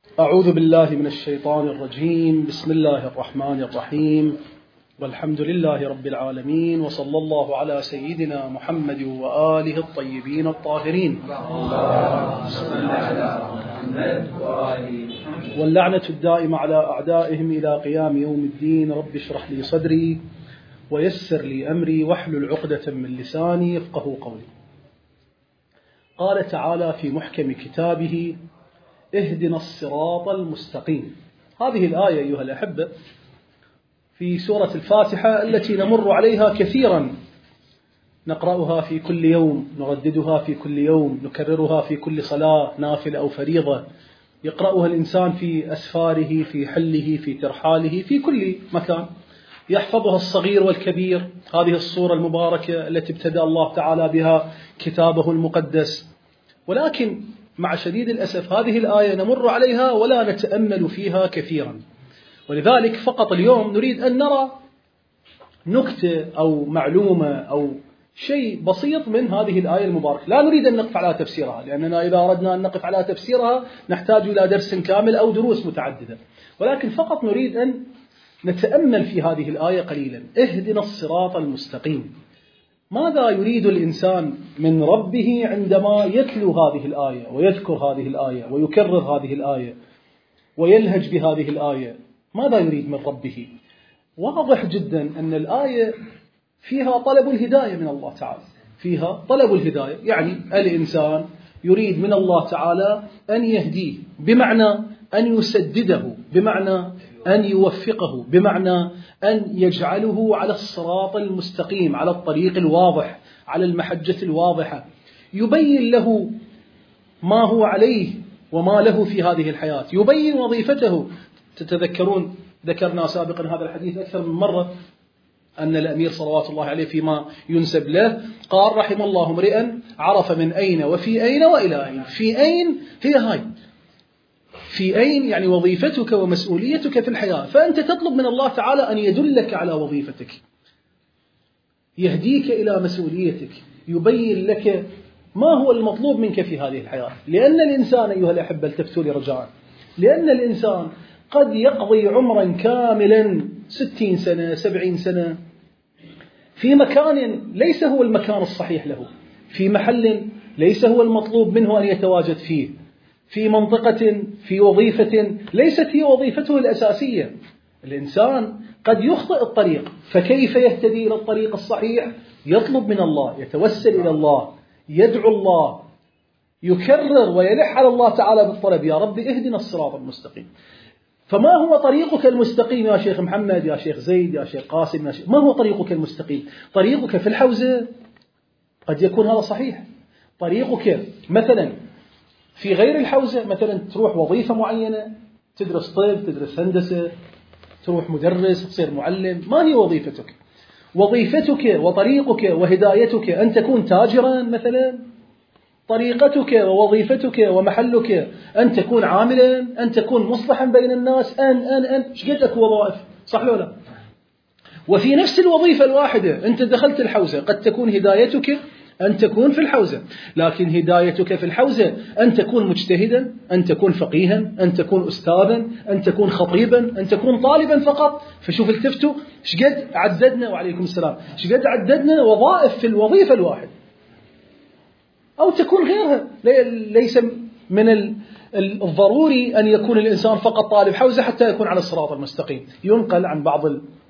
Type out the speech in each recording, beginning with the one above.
أعوذ بالله من الشيطان الرجيم. بسم الله الرحمن الرحيم، والحمد لله رب العالمين، وصلى الله على سيدنا محمد وآله الطيبين الطاهرين، واللعنة الدائمة على أعدائهم إلى قيام يوم الدين. رب اشرح لي صدري ويسر لي أمري واحلل عقدة من لساني يفقهوا قولي. قال تعالى في محكم كتابه: اهدنا الصراط المستقيم. هذه الآية أيها الأحبة في سورة الفاتحة التي نمر عليها كثيرا، نقرأها في كل يوم، نرددها في كل يوم، نكررها في كل صلاة نافلة أو فريضة، يقرأها الإنسان في أسفاره، في حله، في ترحاله، في كل مكان، يحفظها الصغير والكبير. هذه الصورة المباركة التي ابتدأ الله تعالى بها كتابه المقدس. ولكن مع شديد الأسف هذه الآية نمر عليها ولا نتأمل فيها كثيرا، ولذلك فقط اليوم نريد أن نرى نكتة أو معلومة أو شيء بسيط من هذه الآية المباركة. لا نريد أن نقف على تفسيرها، لأننا إذا أردنا أن نقف على تفسيرها نحتاج إلى درس كامل أو دروس متعددة، ولكن فقط نريد أن نتأمل في هذه الآية قليلا. اهدنا الصراط المستقيم. ماذا يريد الإنسان من ربه عندما يتلو هذه الآية ويذكر هذه الآية ويكرر هذه الآية ويلهج بهذه الآية؟ ماذا يريد من ربه؟ واضح جدا أن الآية فيها طلب الهداية من الله تعالى، فيها طلب الهداية، يعني الإنسان يريد من الله تعالى أن يهديه، بمعنى أن يسدده، بمعنى أن يوفقه، بمعنى أن يجعله على الصراط المستقيم، على الطريق الواضح، على المحجة الواضحة، يبين له ما هو عليه وما له في هذه الحياة، يبين وظيفته. تتذكرون ذكرنا سابقا هذا الحديث أكثر من مرة، أن الأمير صلوات الله عليه فيما ينسب له قال: رحم الله امرئا عرف من أين وفي أين وإلى أين. في أين هي هاي، في أين يعني وظيفتك ومسؤوليتك في الحياة، فأنت تطلب من الله تعالى أن يدلك على وظيفتك، يهديك إلى مسؤوليتك، يبين لك ما هو المطلوب منك في هذه الحياة. لأن الإنسان أيها الأحبة، التفتوا لي رجاء، لأن الإنسان قد يقضي عمرا كاملا 60 سنة 70 سنة في مكان ليس هو المكان الصحيح له، في محل ليس هو المطلوب منه أن يتواجد فيه، في منطقة، في وظيفة ليست هي وظيفته الأساسية. الإنسان قد يخطئ الطريق، فكيف يهتدي إلى الطريق الصحيح؟ يطلب من الله، يتوسل إلى الله، يدعو الله، يكرر ويلح على الله تعالى بالطلب: يا رب اهدنا الصراط المستقيم. فما هو طريقك المستقيم يا شيخ محمد، يا شيخ زيد، يا شيخ قاسم، ما هو طريقك المستقيم؟ طريقك في الحوزة قد يكون هذا صحيح، طريقك مثلا في غير الحوزة، مثلا تروح وظيفة معينة، تدرس طب، تدرس هندسة، تروح مدرس، تصير معلم. ما هي وظيفتك؟ وظيفتك وطريقك وهدايتك أن تكون تاجرا مثلا، طريقتك ووظيفتك ومحلك أن تكون عاملا، أن تكون مصلحا بين الناس، أن شقدك وظائف، صح ولا لا؟ وفي نفس الوظيفة الواحدة أنت دخلت الحوزة، قد تكون هدايتك أن تكون في الحوزة، لكن هدايتك في الحوزة أن تكون مجتهدا، أن تكون فقيها، أن تكون أستاذا، أن تكون خطيبا، أن تكون طالبا فقط. فشوف التفتوا شقد عددنا، وعليكم السلام، شقد عددنا وظائف في الوظيفة الواحدة، أو تكون غيرها. ليس من الضروري أن يكون الإنسان فقط طالب حوزة حتى يكون على الصراط المستقيم. ينقل عن بعض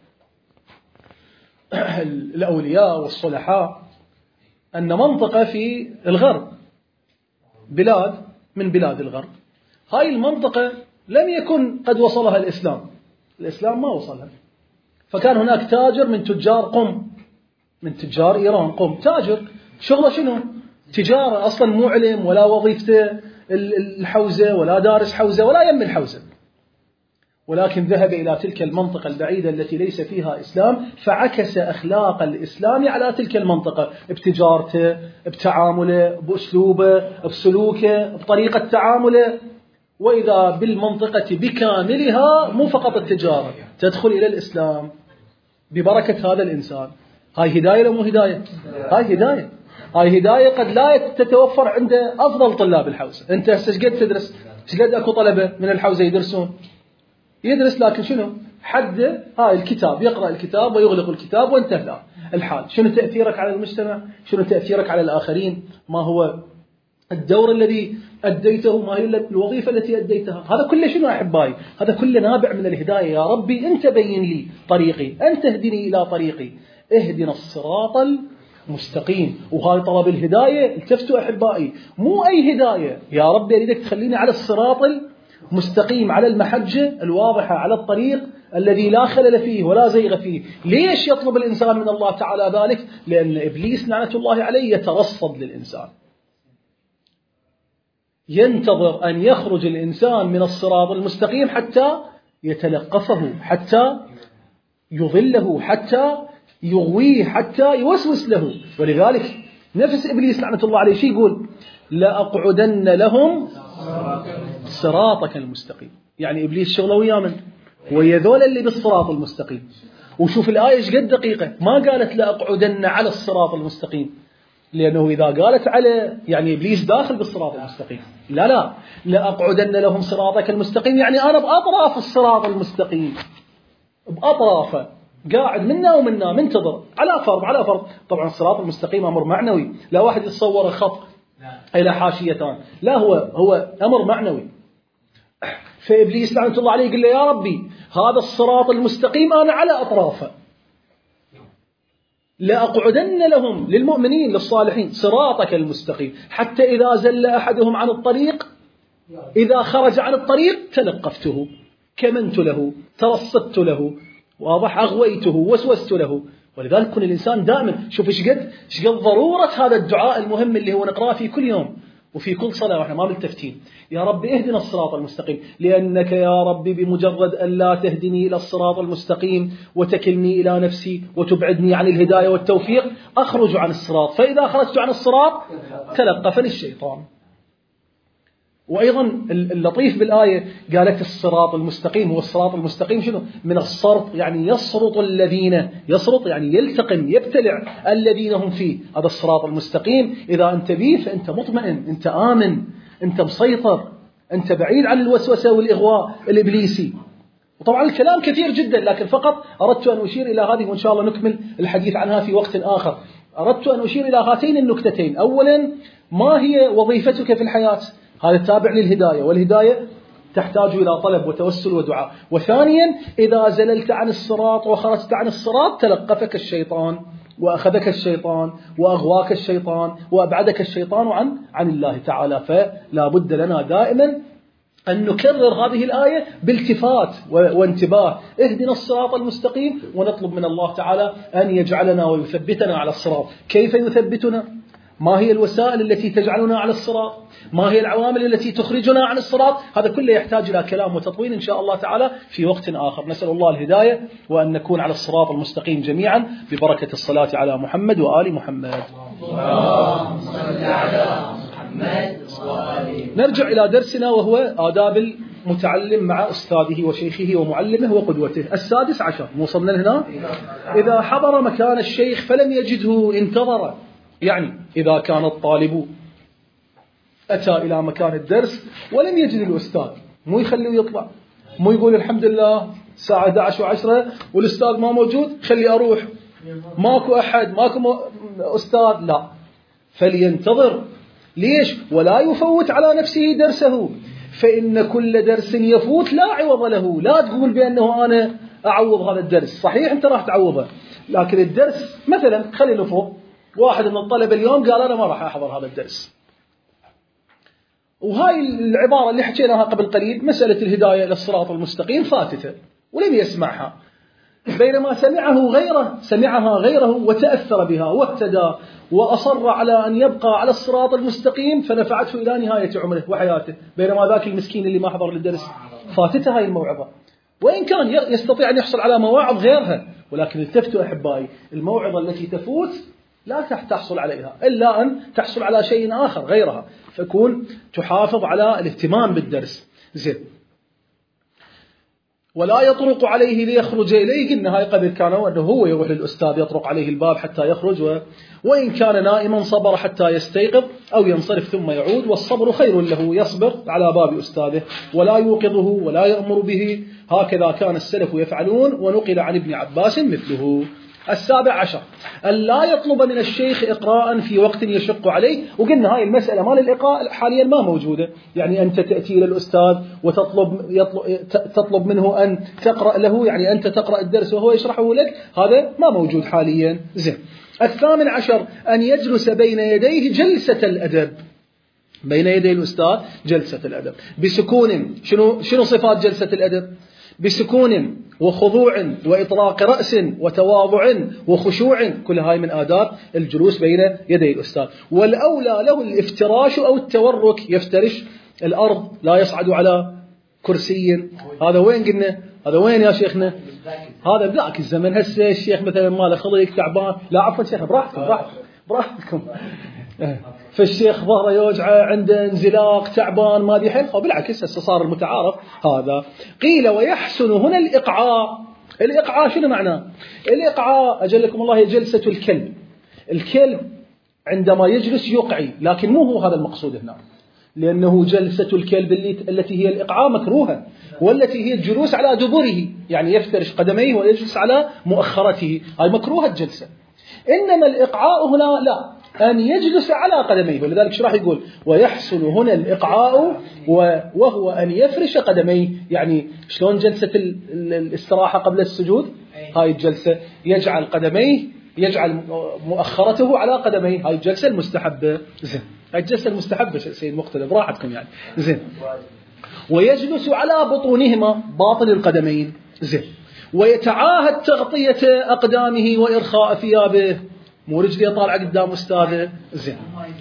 الأولياء والصلحاء أن منطقة في الغرب، بلاد من بلاد الغرب، هاي المنطقة لم يكن قد وصلها الإسلام ما وصلها، فكان هناك تاجر من تجار قم، من تجار إيران قم، تاجر شغله شنو؟ تجارة، أصلا مو علم ولا وظيفته الحوزة ولا دارس حوزة ولا يم الحوزة، ولكن ذهب إلى تلك المنطقة البعيدة التي ليس فيها إسلام، فعكس أخلاق الإسلام على تلك المنطقة، بتجارته، بتعامله، بأسلوبه، بسلوكه، بطريقة تعامله. وإذا بالمنطقة بكاملها، مو فقط التجارة، تدخل إلى الإسلام ببركة هذا الإنسان. هاي هداية لو مو هداية؟ هاي هداية. هاي هداية قد لا تتوفر عند أفضل طلاب الحوزة. أنت هسه قد تدرس شقد أكو طلبة من الحوزة يدرسون، يدرس لكن شنو حد هاي الكتاب، يقرأ الكتاب ويغلق الكتاب وانتهى الحال. شنو تأثيرك على المجتمع؟ شنو تأثيرك على الآخرين؟ ما هو الدور الذي أديته؟ ما هي الوظيفة التي أديتها؟ هذا كله شنو أحبائي؟ هذا كله نابع من الهداية. يا ربي أنت بين لي طريقي، أنت اهدني إلى طريقي، اهدنا الصراط المستقيم. وهذا طلب الهداية. التفتوا أحبائي، مو أي هداية، يا ربي أريدك تخليني على الصراط المستقيم، على المحجة الواضحة، على الطريق الذي لا خلل فيه ولا زيغ فيه. ليش يطلب الإنسان من الله تعالى ذلك؟ لأن إبليس لعنة الله عليه يترصد للإنسان، ينتظر أن يخرج الإنسان من الصراط المستقيم حتى يتلقفه، حتى يضله، حتى يغويه، حتى يوسوس له. ولذلك نفس إبليس لعنة الله عليه شي يقول؟ لأقعدن لهم صراطك المستقيم. يعني إبليس شغله ويا من؟ ويا ذول اللي بالصراط المستقيم. وشوف الآية ايش قد دقيقة، ما قالت لأقعدن على الصراط المستقيم، لأنه إذا قالت على يعني إبليس داخل بالصراط المستقيم. لا، لأقعدن لهم صراطك المستقيم، يعني أنا بأطراف الصراط المستقيم، بأطرافه، قاعد منا ومنا، منتظر على فرض. طبعا الصراط المستقيم أمر معنوي، لا واحد يتصور خط إلى حاشيتان، لا، هو أمر معنوي. فإبليس لعنة الله عليه يقول له يا ربي هذا الصراط المستقيم أنا على أطرافه، لأقعدن لهم للمؤمنين للصالحين صراطك المستقيم، حتى إذا زل أحدهم عن الطريق، إذا خرج عن الطريق تلقفته، كمنت له، ترصدت له، واضح، أغويته، وسوست له. ولذلك كن الإنسان دائما شوف ايش قد ضرورة هذا الدعاء المهم اللي هو نقرأه في كل يوم وفي كل صلاة واحنا ما ملتفتين. يا رب اهدنا الصراط المستقيم، لأنك يا ربي بمجرد أن لا تهدني إلى الصراط المستقيم وتكلني إلى نفسي وتبعدني عن الهداية والتوفيق أخرج عن الصراط، فإذا خرجت عن الصراط تلقفني الشيطان. وأيضا اللطيف بالآية قالت الصراط المستقيم، هو الصراط المستقيم شنو؟ من الصرط، يعني يصرط الذين، يصرط يعني يلتقم يبتلع الذين هم فيه. هذا الصراط المستقيم إذا أنت به فأنت مطمئن، أنت آمن، أنت مسيطر، أنت بعيد عن الوسوسة والإغواء الإبليسي. وطبعا الكلام كثير جدا، لكن فقط أردت أن أشير إلى هذه، وإن شاء الله نكمل الحديث عنها في وقت آخر. أردت أن أشير إلى هاتين النكتتين. أولا، ما هي وظيفتك في الحياة؟ هذا تابع للهداية، والهداية تحتاج إلى طلب وتوسل ودعاء. وثانيا، إذا زللت عن الصراط وخرجت عن الصراط تلقفك الشيطان وأخذك الشيطان وأغواك الشيطان وأبعدك الشيطان عن الله تعالى. فلا بد لنا دائما أن نكرر هذه الآية بالتفات وانتباه، اهدنا الصراط المستقيم، ونطلب من الله تعالى أن يجعلنا ويثبتنا على الصراط. كيف يثبتنا؟ ما هي الوسائل التي تجعلنا على الصراط؟ ما هي العوامل التي تخرجنا عن الصراط؟ هذا كله يحتاج إلى كلام وتطويل إن شاء الله تعالى في وقت آخر. نسأل الله الهداية وأن نكون على الصراط المستقيم جميعا ببركة الصلاة على محمد وآل محمد. اللهم صل على محمد وآل. نرجع إلى درسنا وهو آداب المتعلم مع أستاذه وشيخه ومعلمه وقدوته. 16 وصلنا هنا. إذا حضر مكان الشيخ فلم يجده انتظر، يعني إذا كان الطالب أتى إلى مكان الدرس ولم يجد الأستاذ، مو يخليه يطلع، مو يقول الحمد لله الساعة 11:10 والأستاذ ما موجود خلي أروح، ماكو أحد، ماكو أستاذ، لا، فلينتظر. ليش؟ ولا يفوت على نفسه درسه، فإن كل درس يفوت لا عوض له. لا تقول بأنه أنا أعوض هذا الدرس، صحيح أنت راح تعوضه، لكن الدرس مثلا خلي نفرض واحد من الطلبة اليوم قال أنا ما راح أحضر هذا الدرس، وهاي العبارة اللي حكيناها قبل قليل، مسألة الهداية إلى الصراط المستقيم فاتته ولم يسمعها، بينما سمعها غيره وتأثر بها واهتدى وأصر على أن يبقى على الصراط المستقيم فنفعته إلى نهاية عمره وحياته، بينما ذاك المسكين اللي ما حضر للدرس فاتته هاي الموعظة، وإن كان يستطيع أن يحصل على مواعظ غيرها. ولكن التفتوا أحبائي، الموعظة التي تفوت لا تحصل عليها إلا أن تحصل على شيء آخر غيرها، فكون تحافظ على الاهتمام بالدرس. زين. ولا يطرق عليه ليخرج إليه. قلنا هاي قبل كانوا أنه هو يروح للأستاذ يطرق عليه الباب حتى يخرج، وإن كان نائما صبر حتى يستيقظ أو ينصرف ثم يعود، والصبر خير له، يصبر على باب أستاذه ولا يوقظه ولا يأمر به. هكذا كان السلف يفعلون، ونقل عن ابن عباس مثله. 17 أن لا يطلب من الشيخ إقراء في وقت يشق عليه. وقلنا هاي المسألة مال الإقراء حاليا ما موجودة، يعني أنت تأتي إلى الأستاذ وتطلب منه أن تقرأ له، يعني أنت تقرأ الدرس وهو يشرحه لك، هذا ما موجود حاليا. زين. 18 أن يجلس بين يديه جلسة الأدب، بين يدي الأستاذ جلسة الأدب بسكون. شنو صفات جلسة الأدب؟ بسكون وخضوع وإطلاق رأس وتواضع وخشوع، كل هاي من آداب الجلوس بين يدي الأستاذ. والأولى له الافتراش أو التورك، يفترش الأرض، لا يصعد على كرسي. هذا وين قلنا؟ هذا وين يا شيخنا؟ هذا بذاك الزمن. هسه الشيخ مثلا ماله خليك تعبان، لا عفوا شيخ براحتكم فالشيخ ظهره يوجعه، عنده انزلاق، تعبان، ما دي حيل، بالعكس هسه صار المتعارف هذا. قيل ويحسن هنا الإقعاء. الإقعاء شنو معناه؟ الإقعاء أجلكم الله هي جلسة الكلب. الكلب عندما يجلس يقعي، لكن مو هو هذا المقصود هنا، لأنه جلسة الكلب التي هي الإقعاء مكروهة، والتي هي الجلوس على دبره، يعني يفترش قدميه ويجلس على مؤخرته، هاي مكروهة الجلسة. إنما الإقعاء هنا لا، أن يجلس على قدميه. ولذلك شو راح يقول؟ ويحصل هنا الإقعاء وهو أن يفرش قدميه. يعني شلون جلسة الاستراحة قبل السجود؟ هاي الجلسة يجعل قدميه، يجعل مؤخرته على قدميه، هاي الجلسة المستحبة. زين. هاي الجلسة المستحبة سيد مختلف، راحتكم يعني. زين. ويجلس على بطونهما، باطن القدمين. زين. ويتعاهد تغطية أقدامه وإرخاء ثيابه، مو رجلي طالعة قدام أستاذه. زين.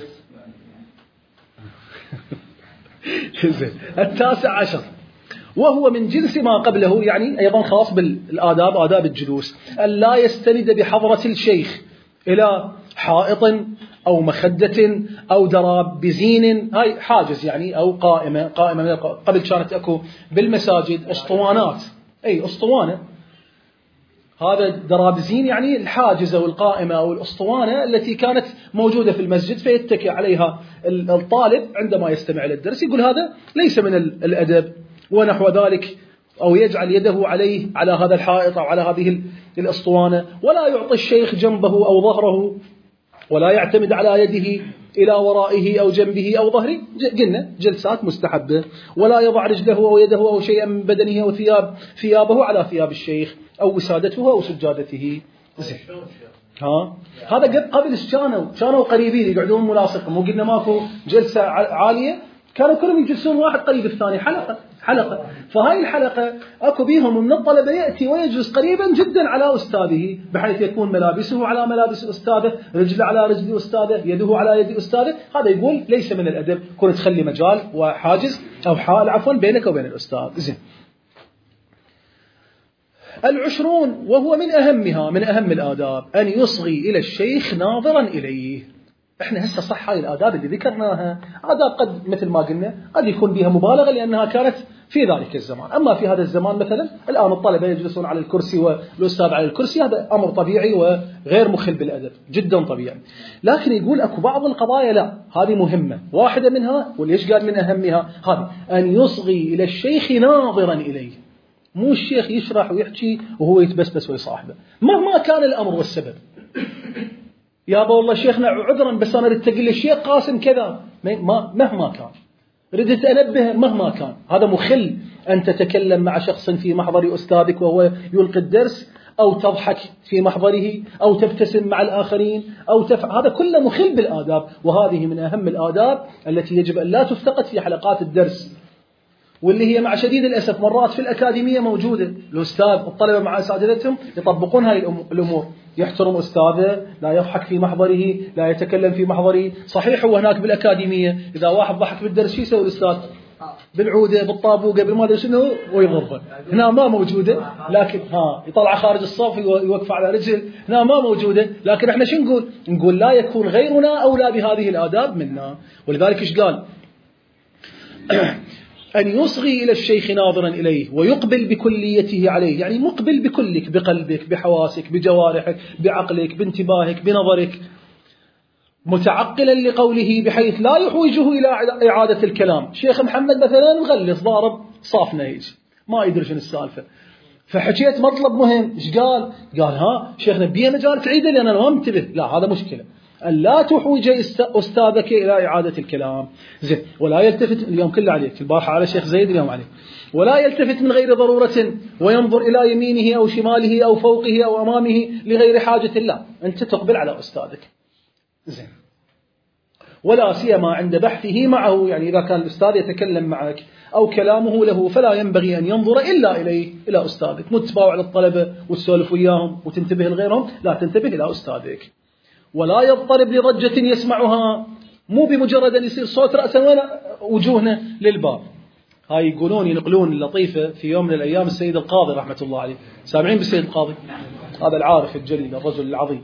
زين. 19 وهو من جنس ما قبله، يعني أيضا خاص بالآداب، آداب الجلوس. أن لا يستند بحضرة الشيخ إلى حائط أو مخدة أو دراب بزين، هاي حاجز يعني، أو قائمة. قبل كانت أكو بالمساجد أسطوانات، أي أسطوانة، هذا درابزين يعني الحاجز أو القائمة أو الأسطوانة التي كانت موجودة في المسجد، فيتكئ عليها الطالب عندما يستمع للدرس. يقول هذا ليس من الأدب ونحو ذلك، أو يجعل يده على هذا الحائط أو على هذه الأسطوانة. ولا يعطي الشيخ جنبه أو ظهره، ولا يعتمد على يده إلى ورائه أو جنبه أو ظهره، قلنا جلسات مستحبة. ولا يضع رجله أو يده أو شيئا من بدنه أو ثيابه على ثياب الشيخ أو وسادته أو سجادته. هذا قبل كانوا قريبين يقعدون ملاصقين، مو قلنا ماكو جلسة عالية، كانوا كلهم يجلسون واحد قريب الثاني، حلقة. فهاي الحلقة أكو بيهم من الطلبة يأتي ويجلس قريبا جدا على أستاذه، بحيث يكون ملابسه على ملابس أستاذه، رجله على رجل أستاذه، يده على يد أستاذه. هذا يقول ليس من الأدب، كنت تخلي مجال وحاجز أو حال عفوا بينك وبين الأستاذ. زين. 20 وهو من أهم الآداب أن يصغي إلى الشيخ ناظرا إليه. احنا هسه صح هاي الآداب اللي ذكرناها آداب قد مثل ما قلنا قد يكون بها مبالغة لأنها كانت في ذلك الزمان. أما في هذا الزمان مثلا الآن الطلبة يجلسون على الكرسي والأستاذ على الكرسي، هذا أمر طبيعي وغير مخل بالأدب، جدا طبيعي. لكن يقول أكو بعض القضايا لا، هذه مهمة. واحدة منها وليش قال من أهمها هذه، أن يصغي إلى الشيخ ناظرا إليه، مو الشيخ يشرح ويحكي وهو يتبسبس ويصاحبه مهما كان الأمر والسبب. يا والله شيخنا عذرا بس أنا ردت أقول للشيخ قاسم كذا، مهما كان ردت أنبه مهما كان، هذا مخل أن تتكلم مع شخص في محضر أستاذك وهو يلقي الدرس، أو تضحك في محضره، أو تبتسم مع الآخرين، أو هذا كله مخل بالآداب. وهذه من أهم الآداب التي يجب أن لا تفتقد في حلقات الدرس، واللي هي مع شديد الأسف مرات في الأكاديمية موجودة. الأستاذ الطلبة مع أساتذتهم يطبقون هذه الأمور، يحترم أستاذه، لا يضحك في محضره، لا يتكلم في محضره. صحيح هو هناك بالأكاديمية إذا واحد ضحك بالدرس شو يسوي الأستاذ؟ بالعودة بالطابوقة بالما أدري شنو ويضربه. هنا ما موجودة، لكن يطلع خارج الصف يوقف على رجل، هنا ما موجودة. لكن احنا شو نقول لا يكون غيرنا أولى بهذه الآداب منا. ولذلك إيش قال؟ أن يصغي إلى الشيخ ناظرا إليه ويقبل بكليته عليه، يعني مقبل بكلك، بقلبك، بحواسك، بجوارحك، بعقلك، بانتباهك، بنظرك، متعقلا لقوله بحيث لا يحوجه إلى إعادة الكلام. شيخ محمد مثلا مغلس ضارب صافنا هيك ما يدري شنو السالفة، فحكيت مطلب مهم، ايش قال؟ قال ها شيخنا بيه مجال تعيده لأن أنا ما منتبه. لا، هذا مشكلة، أن لا تحوج أستاذك إلى إعادة الكلام. زين. ولا يلتفت، اليوم كله عليك، البارحة على شيخ زيد، اليوم عليك. ولا يلتفت من غير ضرورة وينظر إلى يمينه أو شماله أو فوقه أو أمامه لغير حاجة. لا، أنت تقبل على أستاذك. زين. ولا سيما عند بحثه معه، يعني إذا كان الأستاذ يتكلم معك أو كلامه له فلا ينبغي أن ينظر إلا إليه، إلى أستاذك. مو تتباوع على الطلبة وتسولف وياهم وتنتبه لغيرهم، لا، تنتبه إلى أستاذك. ولا يضطرب لضجة يسمعها، مو بمجرد أن يصير صوت رأسا وين وجوهنا للباب. هاي يقولون ينقلون اللطيفة في يوم من الأيام السيد القاضي رحمة الله عليه، سامعين بالسيد القاضي؟ هذا العارف الجليل الرجل العظيم،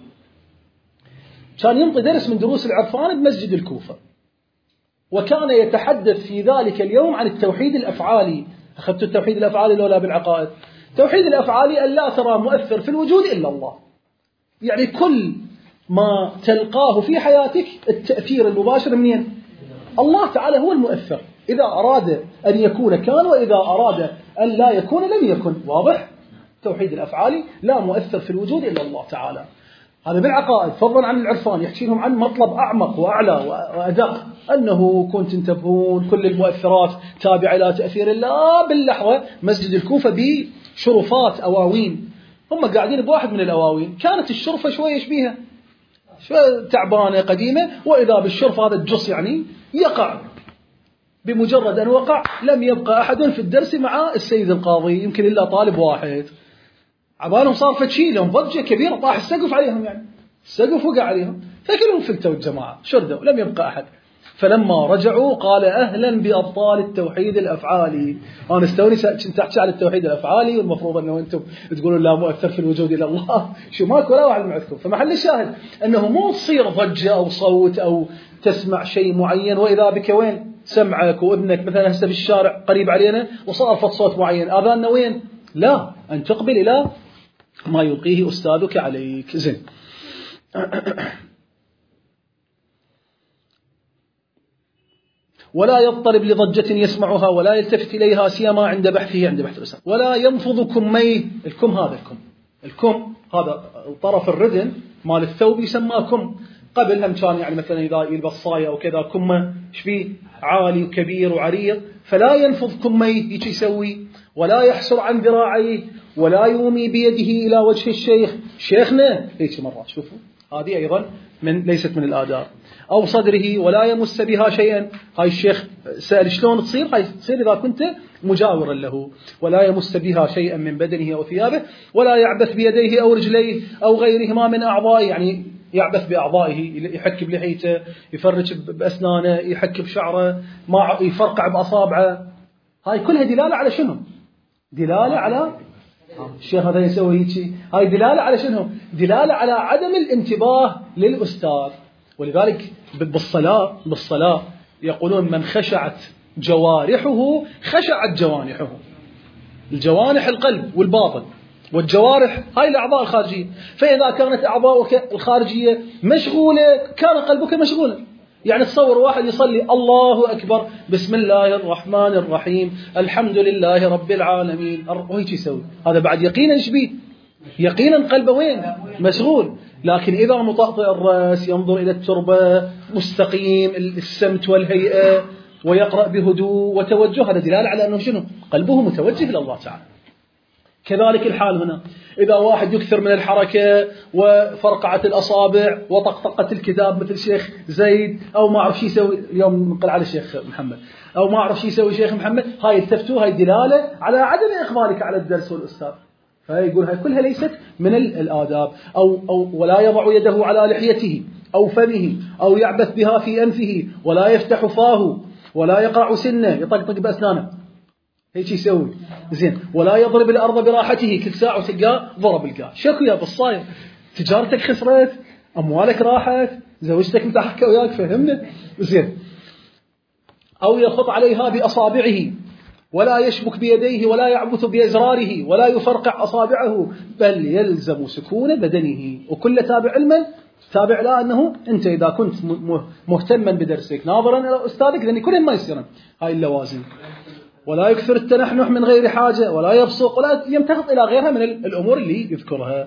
كان ينطي درس من دروس العرفان بمسجد الكوفة، وكان يتحدث في ذلك اليوم عن التوحيد الأفعالي. أخذت التوحيد الأفعالي لولا بالعقائد؟ التوحيد الأفعالي أن لا ترى مؤثر في الوجود إلا الله، يعني كل ما تلقاه في حياتك التأثير المباشر منين؟ الله تعالى هو المؤثر، إذا أراد أن يكون كان، وإذا أراد أن لا يكون لم يكن. واضح؟ التوحيد الأفعالي لا مؤثر في الوجود إلا الله تعالى. هذا بالعقائد، فضلا عن العرفان يحكي لهم عن مطلب أعمق وأعلى وأدق، أنه كنت تنتبهون كل المؤثرات تابعة إلى تأثير الله باللحظة. مسجد الكوفة بشرفات أواوين، هم قاعدين بواحد من الأواوين، كانت الشرفة شوية يشبيها شوية تعبانة قديمة، وإذا بالشرف هذا الجص يعني يقع. بمجرد أن وقع لم يبقى أحد في الدرس مع السيد القاضي، يمكن إلا طالب واحد. عبالهم صار فتشي لهم ضجة كبيرة، طاح السقف عليهم، يعني السقف وقع عليهم، فكلهم فلتوا الجماعة، شردوا، لم يبقى أحد. فلما رجعوا قال أهلا بأبطال التوحيد الأفعالي. أنا استوني كنت أحكي على التوحيد الأفعالي، والمفروض أنه أنتم تقولون لا مؤثر في الوجود إلا الله، شو ماكو ولا واحد معكم. فمحل الشاهد أنه مو تصير ضجة أو صوت أو تسمع شيء معين وإذا بك وين سمعك وابنك مثلا هسه بالشارع قريب علينا وصار فت صوت معين، آذاننا وين؟ لا، أن تقبل إلى ما يلقيه أستاذك عليك. زين. ولا يضطرب لضجة يسمعها ولا يلتفت إليها سيما عند بحثه، عند بحث الأستاذ. ولا ينفض كميه، الكم هذا الكم هذا طرف الردن مال الثوب يسمى كم. قبل هم كان يعني مثلا إذا يلبس صاية أو كذا كمه شبيه عالي وكبير وعريض، فلا ينفض كميه يجي يسوي، ولا يحسر عن ذراعيه، ولا يومي بيده إلى وجه الشيخ، شيخنا هيك مرات شوفوا، هذه أيضا ليست من الآداب. أو صدره، ولا يمس بها شيئا. هاي الشيخ سأل شلون تصير؟ هاي تصير إذا كنت مجاورا له. ولا يمس بها شيئا من بدنه أو ثيابه، ولا يعبث بيديه أو رجليه أو غيرهما من أعضائه، يعني يعبث بأعضائه، يحك بلحيته، يفرج بأسنانه، يحك بشعره، ما يفرقع بأصابعه. هاي كلها دلالة على شنو؟ دلالة على الشيخ هذا يسوي هيك. هاي دلالة على شنو؟ دلالة على عدم الانتباه للأستاذ. ولذلك بالصلاة يقولون من خشعت جوارحه خشعت جوانحه. الجوانح القلب والباطن، والجوارح هاي الأعضاء الخارجية. فإذا كانت أعضاؤك الخارجية مشغولة كان قلبك مشغولا. يعني تصور واحد يصلي الله أكبر بسم الله الرحمن الرحيم الحمد لله رب العالمين، وهيك يسوي، هذا بعد يقينا شبيه؟ يقينا قلبه وين؟ مشغول. لكن إذا مطأطئ الرأس، ينظر إلى التربة، مستقيم السمت والهيئة، ويقرأ بهدوء وتوجه، هذا دلالة على أنه شنو؟ قلبه متوجه لله تعالى. كذلك الحال هنا، إذا واحد يكثر من الحركة وفرقعة الأصابع وطقطقة الكتاب مثل شيخ زيد، أو ما أعرف شو يسوي، اليوم نقل على الشيخ محمد، أو ما أعرف شو يسوي شيخ محمد، هاي التفتوا، هاي دلالة على عدم إقبالك على الدرس والأستاذ. فيقول هاي كلها ليست من الآداب. أو ولا يضع يده على لحيته أو فمه، أو يعبث بها في أنفه، ولا يفتح فاه، ولا يقرع سنه، يطقطق بأسنانه، هيك يسوي. زين. ولا يضرب الأرض براحته، كل ساعة تلقاه ضرب القاع. شكو يا بالصاير؟ تجارتك خسرت، أموالك راحت، زوجتك متحكة وياك، فهمنا؟ زين. أو يخط عليها بأصابعه، ولا يشبك بيديه ولا يعبث بأزراره ولا يفرقع أصابعه، بل يلزم سكون بدنه. وكل تابع علما تابع لا أنه أنت إذا كنت مهتما بدرسك ناظرا إلى أستاذك لأن كل ما يصير هاي اللوازم. ولا يكثر التنحنح من غير حاجة ولا يبصق ولا يمتخط إلى غيرها من الأمور اللي يذكرها.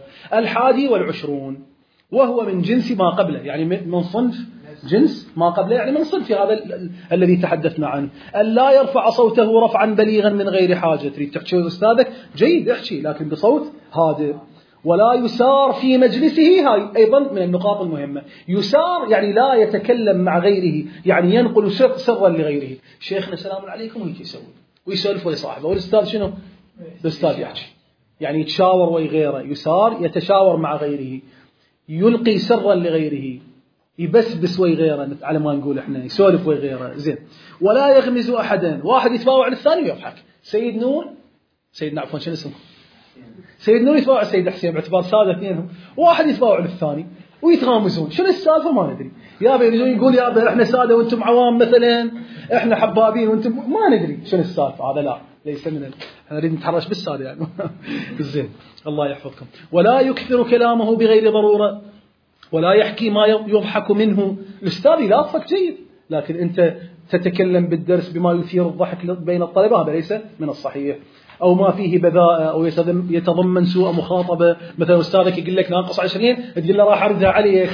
21 وهو من جنس ما قبله، يعني من صنف جنس ما قبله، يعني من صنف هذا الذي تحدثنا عنه. أن لا يرفع صوته رفعا بليغا من غير حاجة. تريد تحكي أستاذك جيد احكي لكن بصوت هادئ. ولا يسار في مجلسه، هاي أيضا من النقاط المهمة. يسار يعني لا يتكلم مع غيره، يعني ينقل سرا لغيره. شيخنا سلام عليكم ويجي يسوي ويسولف ويصاحبه، والأستاذ شنو؟ الأستاذ يحكي، يعني يتشاور ويا غيره. يسار يتشاور مع غيره، يلقي سرا لغيره، يبسبس ويا غيره على ما نقول احنا، يسولف ويا غيره. زين. ولا يغمز أحدا، واحد يتباوع للثاني ويضحك. سيدنا عفوا شنو اسمه؟ سيد نور يتباوع السيد حسين باعتبار سادة اثنينهم، واحد يتباوع للثاني ويتغامزون. شنو السالفة؟ ما ندري. يابا يجون يقول يابا احنا سادة وانتم عوام مثلا، احنا حبابين وانتم ما ندري شنو السالفة. هذا لا، ليس من احنا نريد نتحرش بالسادة يعني. زين الله يحفظكم. ولا يكثر كلامه بغير ضرورة، ولا يحكي ما يضحك منه. الأستاذ يلاطفك جيد لكن أنت تتكلم بالدرس بما يثير الضحك بين الطلبة، هذا ليس من الصحيح. أو ما فيه بذاءة أو يتضمن سوء مخاطبة، مثلا أستاذك يقول لك ناقص 20 تقول له راح أردها عليك،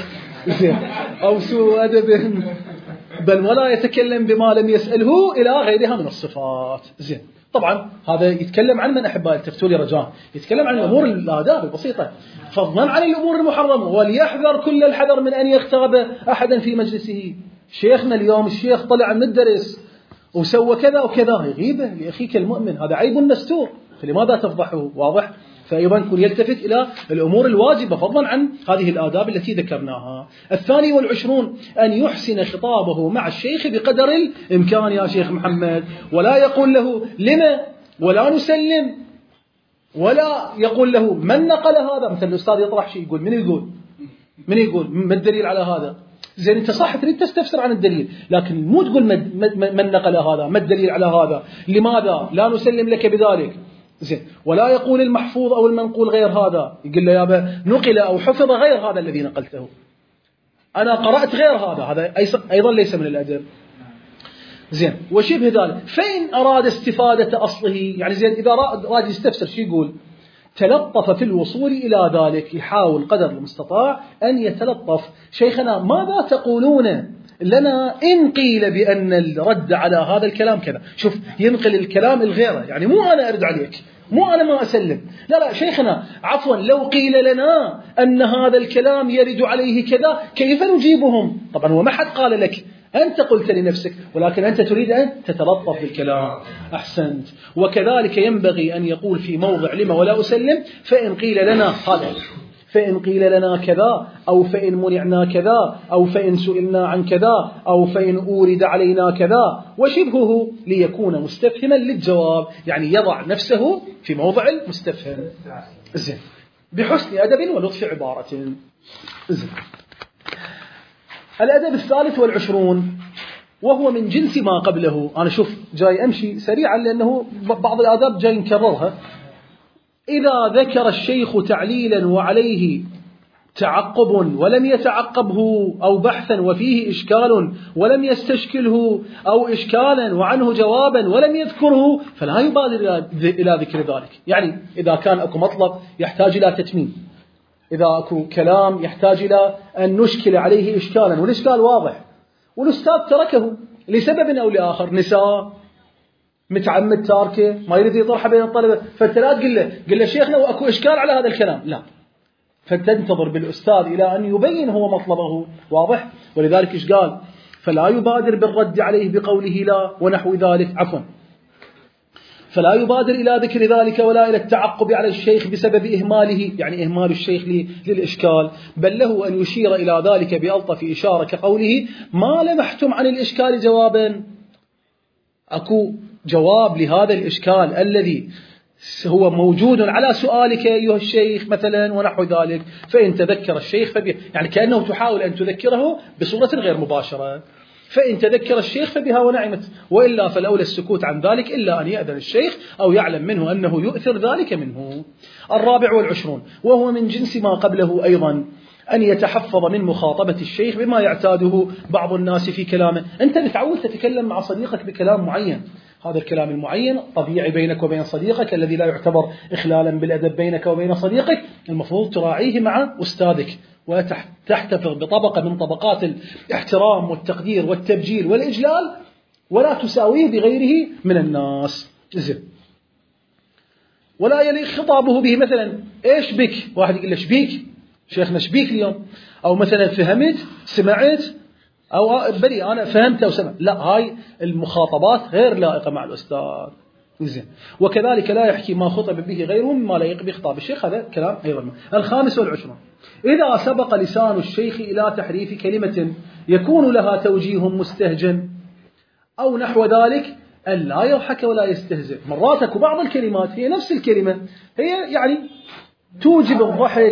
أو سوء أدب. بل ولا يتكلم بما لم يسأله إلى غيرها من الصفات. زين. طبعا هذا يتكلم عن من أحبائي التفتوا لي رجاء، يتكلم عن الأمور الآداب البسيطة، فضلا عن الأمور المحرمة. وليحذر كل الحذر من أن يغتاب أحدا في مجلسه. شيخنا اليوم الشيخ طلع من الدرس وسوى كذا وكذا، غيبة لأخيك المؤمن، هذا عيب مستور، فلماذا تفضحه؟ واضح؟ فأيضا كن يلتفت إلى الأمور الواجبة فضلا عن هذه الآداب التي ذكرناها. 22 أن يحسن خطابه مع الشيخ بقدر الإمكان يا شيخ محمد، ولا يقول له لما ولا نسلم، ولا يقول له من نقل هذا. مثل الأستاذ يطرح شيء يقول من يقول ما الدليل على هذا. زين أنت صح تريد تستفسر عن الدليل، لكن مو تقول من نقل هذا، ما الدليل على هذا، لماذا لا نسلم لك بذلك. زين. ولا يقول المحفوظ أو المنقول غير هذا، يقول له يابا نقل أو حفظ غير هذا الذي نقلته، أنا قرأت غير هذا أيضا ليس من الأدب. زين. وشبه ذلك. فإن أراد استفادة أصله، يعني زين إذا أراد يستفسر شو يقول؟ تلطف في الوصول إلى ذلك، يحاول قدر المستطاع أن يتلطف. شيخنا ماذا تقولون لنا إن قيل بأن الرد على هذا الكلام كذا؟ شوف ينقل الكلام الغيرة، يعني مو أنا أرد عليك، مو أنا ما أسلم، لا شيخنا عفوا لو قيل لنا أن هذا الكلام يرد عليه كذا كيف نجيبهم؟ طبعا وما حد قال لك، أنت قلت لنفسك، ولكن أنت تريد أن تتلطف بالكلام. أحسنت. وكذلك ينبغي أن يقول في موضع لما ولا أسلم فإن قيل لنا هذا، فإن قيل لنا كذا، أو فإن منعنا كذا، أو فإن سئلنا عن كذا، أو فإن أورد علينا كذا وشبهه، ليكون مستفهما للجواب، يعني يضع نفسه في موضع المستفهم. زين. بحسن أدب ولطف عبارة. زين. الأدب 23 وهو من جنس ما قبله. أنا شوف جاي أمشي سريعا لأنه بعض الآداب جاي نكررها. إذا ذكر الشيخ تعليلا وعليه تعقب ولم يتعقبه، أو بحثا وفيه إشكال ولم يستشكله، أو إشكالا وعنه جوابا ولم يذكره، فلا يبادر إلى ذكر ذلك. يعني إذا كان أكو مطلب يحتاج إلى تتميم، إذا أكو كلام يحتاج إلى أن نشكل عليه إشكالا والإشكال واضح والأستاذ تركه لسبب أو لآخر، نساء متعمد تاركه ما يريد يطرحه بين الطلبة، فأنت لا تقول له شيخنا وأكو إشكال على هذا الكلام، لا، فتنتظر بالأستاذ إلى أن يبين هو مطلبه. واضح؟ ولذلك إيش قال؟ فلا يبادر بالرد عليه بقوله لا ونحو ذلك، عفوا فلا يبادر إلى ذكر ذلك ولا إلى التعقب على الشيخ بسبب إهماله، يعني إهمال الشيخ للإشكال، بل له أن يشير إلى ذلك بألطف إشارة كقوله ما لمحتم عن الإشكال جوابا. أكو جواب لهذا الإشكال الذي هو موجود على سؤالك أيها الشيخ مثلا ونحو ذلك، فإن تذكر الشيخ يعني كأنه تحاول أن تذكره بصورة غير مباشرة. فإن تذكر الشيخ فبها ونعمت، وإلا فالأولى السكوت عن ذلك إلا أن يأذن الشيخ أو يعلم منه أنه يؤثر ذلك منه. 24 وهو من جنس ما قبله أيضا أن يتحفظ من مخاطبة الشيخ بما يعتاده بعض الناس في كلامه. أنت متعود تتكلم مع صديقك بكلام معين، هذا الكلام المعين طبيعي بينك وبين صديقك الذي لا يعتبر إخلالا بالأدب بينك وبين صديقك، المفروض تراعيه مع أستاذك وتحتفظ بطبقة من طبقات الاحترام والتقدير والتبجيل والإجلال، ولا تساويه بغيره من الناس. ولا يليق خطابه به مثلا إيش بك، واحد يقول له إيش بيك شيخنا، إيش بيك اليوم، أو مثلا فهمت سمعت، أو بلي أنا فهمت أو سمعت، لا، هاي المخاطبات غير لائقة مع الأستاذ. زين. وكذلك لا يحكي ما خطب به غيره مما لا يليق بخطاب الشيخ، هذا كلام أيضا. 25 إذا سبق لسان الشيخ إلى تحريف كلمة يكون لها توجيه مستهجن أو نحو ذلك أن لا يضحك ولا يستهزئ. مرات أكو بعض الكلمات هي نفس الكلمة هي يعني توجب الضحك،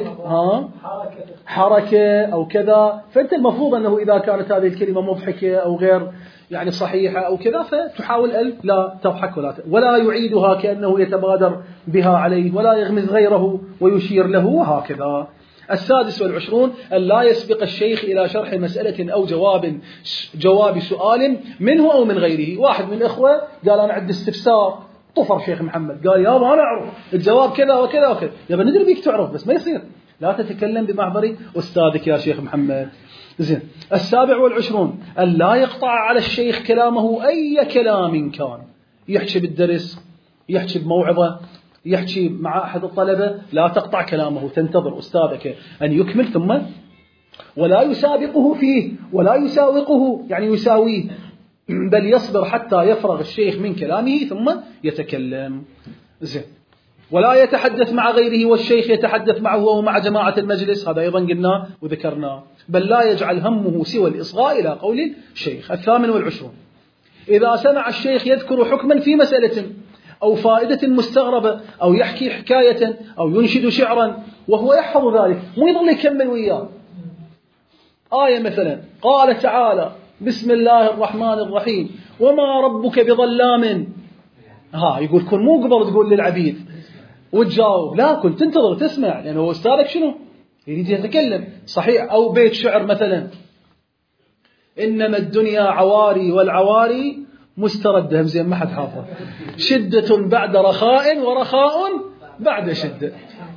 حركة أو كذا، فأنت المفروض أنه إذا كانت هذه الكلمة مضحكة أو غير يعني صحيحة أو كذا فتحاول أن لا تضحك ولا يعيدها كأنه يتبادر بها عليه، ولا يغمز غيره ويشير له وهكذا. 26 أن لا يسبق الشيخ إلى شرح مسألة أو جواب سؤال منه أو من غيره. واحد من الإخوة قال أنا عندي استفسار، طفر شيخ محمد قال يا ما نعرف الجواب كذا وكذا وكذا، يبقى ندري بيك تعرف، بس ما يصير، لا تتكلم بمحضر أستاذك يا شيخ محمد. زين. 27 أن لا يقطع على الشيخ كلامه أي كلام كان، يحكي بالدرس، يحكي بموعظة، يحكي مع أحد الطلبة، لا تقطع كلامه، تنتظر أستاذك أن يكمل ثم، ولا يسابقه فيه ولا يساوقه يعني يساويه، بل يصبر حتى يفرغ الشيخ من كلامه ثم يتكلم. زين. ولا يتحدث مع غيره والشيخ يتحدث معه ومع جماعة المجلس، هذا أيضا قلنا وذكرنا، بل لا يجعل همه سوى الإصغاء إلى قول الشيخ. 28 إذا سمع الشيخ يذكر حكما في مسألة أو فائدة مستغربة أو يحكي حكاية أو ينشد شعرا وهو يحفظ ذلك، مو يظل يكمل وياه آية مثلا قال تعالى بسم الله الرحمن الرحيم وما ربك بظلام، يقول كن مو قبل تقول للعبيد وتجاوب، لا كنت تنتظر تسمع، لأنه هو أستاذك شنو يريد يتكلم صحيح. أو بيت شعر مثلا إنما الدنيا عواري والعواري مستردة، زين ما حد حافظ، شدة بعد رخاء ورخاء بعد شدة.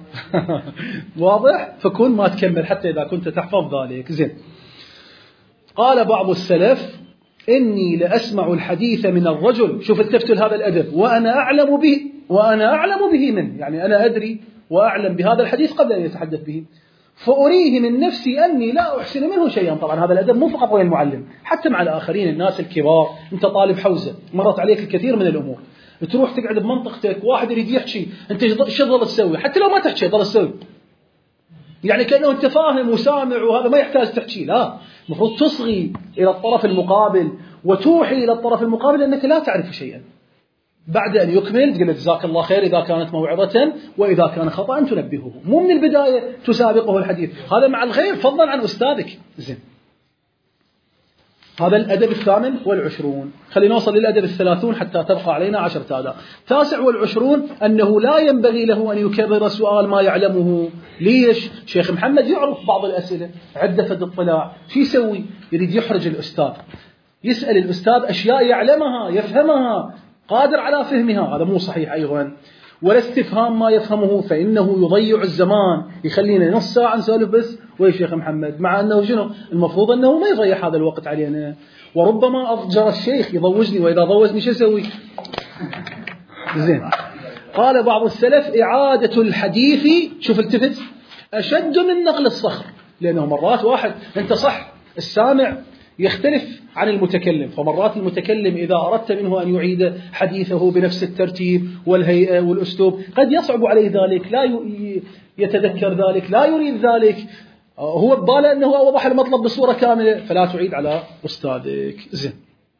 واضح؟ فكون ما تكمل حتى إذا كنت تحفظ ذلك. زين. قال بعض السلف إني لأسمع الحديث من الرجل، شوف التفتل هذا الأدب، وأنا أعلم به منه، يعني أنا أدري وأعلم بهذا الحديث قبل أن يتحدث به، فأريه من نفسي أني لا أحسن منه شيئا. طبعا هذا الأدب مو فقط ويا المعلم، حتى مع الآخرين الناس الكبار. أنت طالب حوزة مرت عليك الكثير من الأمور، تروح تقعد بمنطقتك واحد يريد يحكي، أنت شو تظل تسوي؟ حتى لو ما تحكي ظل تسوي، يعني كأنه أنت فاهم وسامع، وهذا ما يحتاج تحكي، لا، المفروض تصغي إلى الطرف المقابل وتوحي إلى الطرف المقابل أنك لا تعرف شيئا. بعد أن يكمل تقول جزاك الله خير إذا كانت موعظة، وإذا كان خطأ تنبهه، مو من البداية تسابقه الحديث، هذا مع الغير فضلا عن أستاذك. زين. هذا الأدب 28. خلينا نوصل للأدب 30 حتى تبقى علينا 10 آلاف. 29 أنه لا ينبغي له أن يكرر سؤال ما يعلمه. ليش؟ شيخ محمد يعرف بعض الأسئلة، عنده فد اطلاع، شو يسوي؟ يريد يحرج الأستاذ، يسأل الأستاذ أشياء يعلمها يفهمها قادر على فهمها، هذا مو صحيح أيضا. ولا استفهام ما يفهمه فإنه يضيع الزمان، يخلينا نص ساعة نسولف بس ويا شيخ محمد، مع أنه شنو المفروض أنه ما يضيع هذا الوقت علينا. وربما أضجر الشيخ يضوجني، وإذا ضوجني شو أسوي؟ زين. قال بعض السلف إعادة الحديث، شوف التفت، أشد من نقل الصخر، لأنه مرات واحد أنت صح السامع يختلف عن المتكلم، فمرات المتكلم إذا أردت منه أن يعيد حديثه بنفس الترتيب والهيئة والأسلوب قد يصعب عليه ذلك، لا يتذكر ذلك، لا يريد ذلك، هو بباله أنه وضح المطلب بصورة كاملة، فلا تعيد على أستاذك. زين.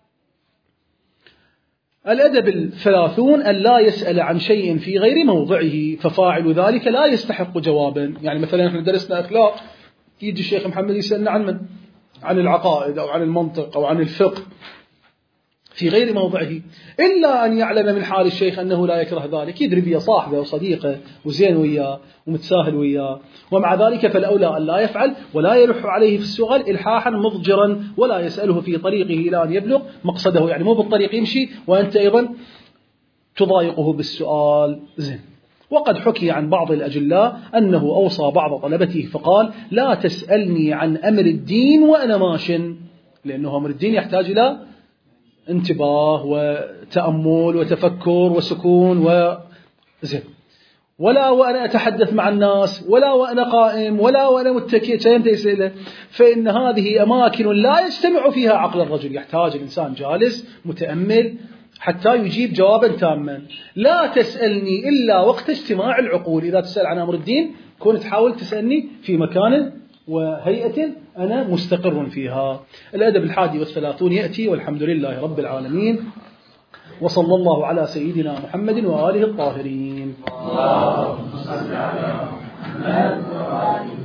الأدب 30 أن لا يسأل عن شيء في غير موضعه، ففاعل ذلك لا يستحق جوابا. يعني مثلا احنا درسنا أخلاق، يجي الشيخ محمد يسألنا عن من؟ عن العقائد أو عن المنطق أو عن الفقه في غير موضعه، إلا أن يعلم من حال الشيخ أنه لا يكره ذلك، يدري بيه صاحبه وصديقه وزين وياه ومتساهل وياه، ومع ذلك فالأولى أن لا يفعل ولا يلح عليه في السؤال إلحاحا مضجرا، ولا يسأله في طريقه إلى أن يبلغ مقصده، يعني مو بالطريق يمشي وأنت أيضا تضايقه بالسؤال. زين. وقد حكي عن بعض الأجلاء أنه أوصى بعض طلبته فقال: لا تسألني عن أمر الدين وأنا ماش، لأنه أمر الدين يحتاج إلى انتباه وتأمل وتفكر وسكون زين. ولا وأنا أتحدث مع الناس، ولا وأنا قائم، ولا وأنا متكئ، فإن هذه أماكن لا يجتمع فيها عقل الرجل، يحتاج الإنسان جالس متأمل حتى يجيب جوابا تاما. لا تسألني إلا وقت اجتماع العقول، إذا تسأل عن أمر الدين كنت تحاول تسألني في مكان وهيئة أنا مستقر فيها. الأدب 31 يأتي، والحمد لله رب العالمين، وصلى الله على سيدنا محمد وآله الطاهرين.